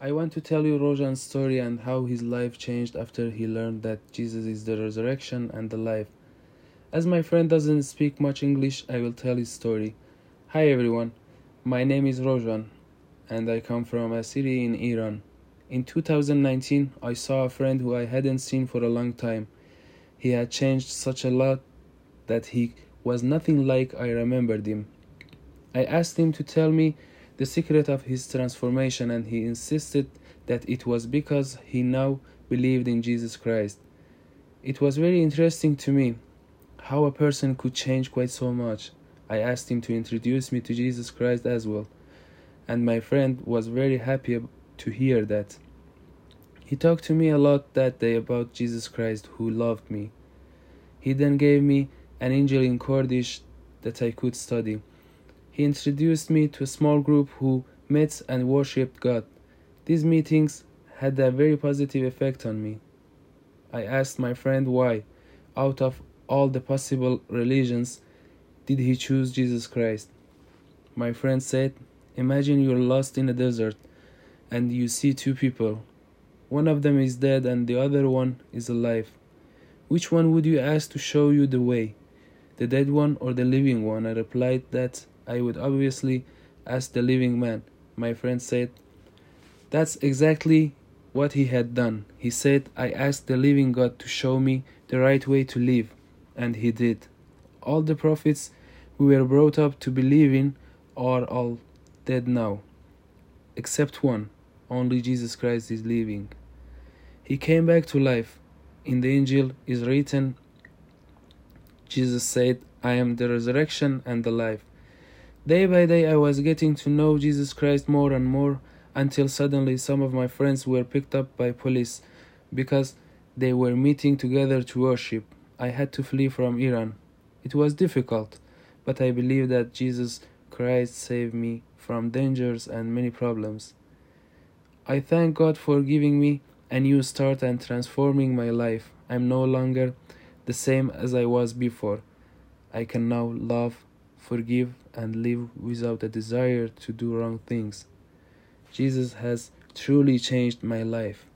I want to tell you Rojan's story and how his life changed after he learned that Jesus is the resurrection and the life. As my friend doesn't speak much English, I will tell his story. Hi everyone, my name is Rojan and I come from a city in Iran. In 2019, I saw a friend who I hadn't seen for a long time. He had changed such a lot that he was nothing like I remembered him. I asked him to tell me the secret of his transformation, and he insisted that it was because he now believed in Jesus Christ. It was very interesting to me how a person could change quite so much. I asked him to introduce me to Jesus Christ as well, and my friend was very happy to hear that. He talked to me a lot that day about Jesus Christ who loved me. He then gave me an angel in Kurdish that I could study. He introduced me to a small group who met and worshipped God. These meetings had a very positive effect on me. I asked my friend why, out of all the possible religions, did he choose Jesus Christ. My friend said, imagine you're lost in a desert and you see two people. One of them is dead and the other one is alive. Which one would you ask to show you the way? The dead one or the living one? I replied that I would obviously ask the living man. My friend said, that's exactly what he had done. He said, I asked the living God to show me the right way to live, and he did. All the prophets we were brought up to believe in are all dead now, except one. Only Jesus Christ is living. He came back to life. In the Angel is written, Jesus said, I am the resurrection and the life. Day by day I was getting to know Jesus Christ more and more until suddenly some of my friends were picked up by police because they were meeting together to worship. I had to flee from Iran. It was difficult, but I believe that Jesus Christ saved me from dangers and many problems. I thank God for giving me a new start and transforming my life. I'm no longer the same as I was before. I can now love, forgive, and live without a desire to do wrong things. Jesus has truly changed my life.